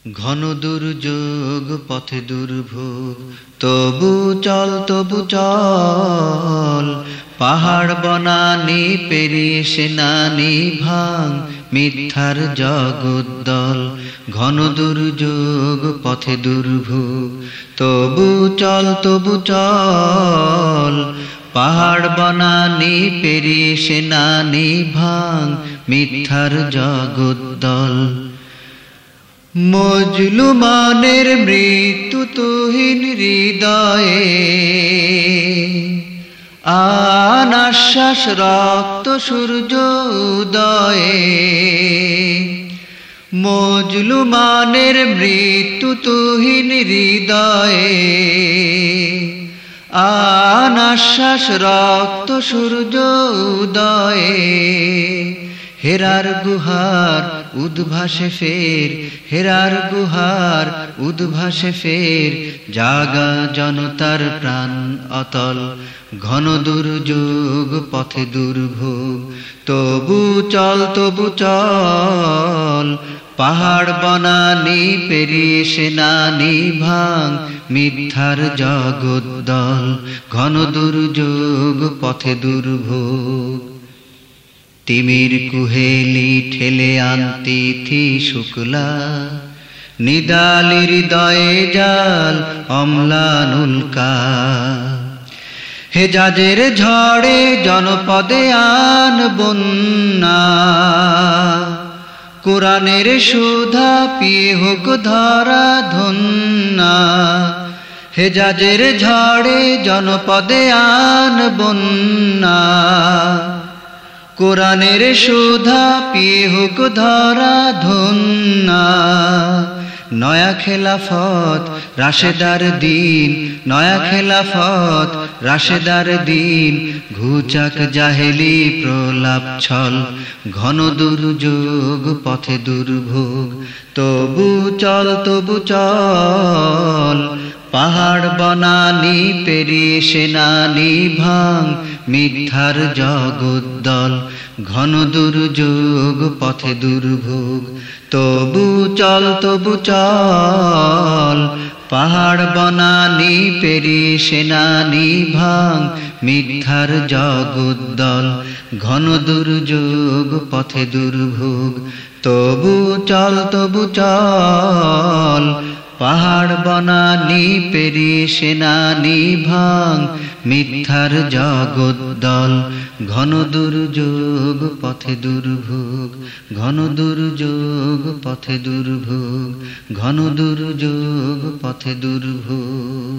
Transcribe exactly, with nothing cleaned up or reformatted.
ঘন দুর্যোগ পথে দুর্ভোগ, তবু চল তবু চল। পাহাড় বনানি পেরিয়ে সেনানি ভাঙ, মিথ্যার জগদ্দল। ঘন দুর্যোগ পথে দুর্ভোগ, তবু চল তবু চল। পাহাড় বনানি পেরিয়ে সেনানি ভাঙ, মিথ্যার জগদ্দল। মজলুমানের মৃত্যু তুহিন হৃদয়ে, আন আশ্বাস রক্ত সূর্য উদয়ে। মজলুমানের মৃত্যু তুহিন হৃদয়ে, আন আশ্বাস রক্ত সূর্য উদয়ে। হেরার গুহার উদ্ভাসে ফের, হেরার গুহার উদ্ভাসে ফের, জাগা জনতার প্রাণ অতল। ঘন দুর্যোগ পথে দুর্ভোগ, তবু চল তবু চল। পাহাড় বনানি পেরিয়ে সেনানি ভাঙ, মিথ্যার জগদ্দল। ঘন দুর্যোগ পথে দুর্ভোগ। তিমির কুহেলি ঠেলে আনতি থি শুক্লা, নিদালির হৃদয়ে জাল অম্লানুল্কা। হেজাজের ঝড়ে জনপদে আন বন্যা, কোরআনের সুধা পিয়ে হোক ধরা ধন্যা। হেজাজের ঝড়ে জনপদে আন বন্যা, কোরআনের সুধা পিয়ে হোক ধরা ধন্যা। নয়া খেলাফত রাশেদার দিন, নয়া খেলাফত রাশেদার দিন, ঘুচাক জাহেলি প্রলাপ ছল। ঘন দুর্যোগ পথে দুর্ভোগ, তবু চল তবু চল। পাহাড় বনানি পেরিয়ে সেনানি ভাঙ, মিথ্যার জগদ্দল। ঘন দুর্যোগ পথে দুর্ভোগ, তবু চল তবু চল। পাহাড় বনানি পেরিয়ে সেনানি ভাঙ, মিথ্যার জগদ্দল। ঘন দুর্যোগ পথে দুর্ভোগ, তবু চল তবু চল। পাহাড় বনানি পেরিয়ে সেনানি ভাঙ, মিথ্যার জগদ্দল। ঘন দুর্যোগ পথে দুর্ভোগ, ঘন দুর্যোগ পথে দুর্ভোগ, ঘন দুর্যোগ পথে দুর্ভোগ।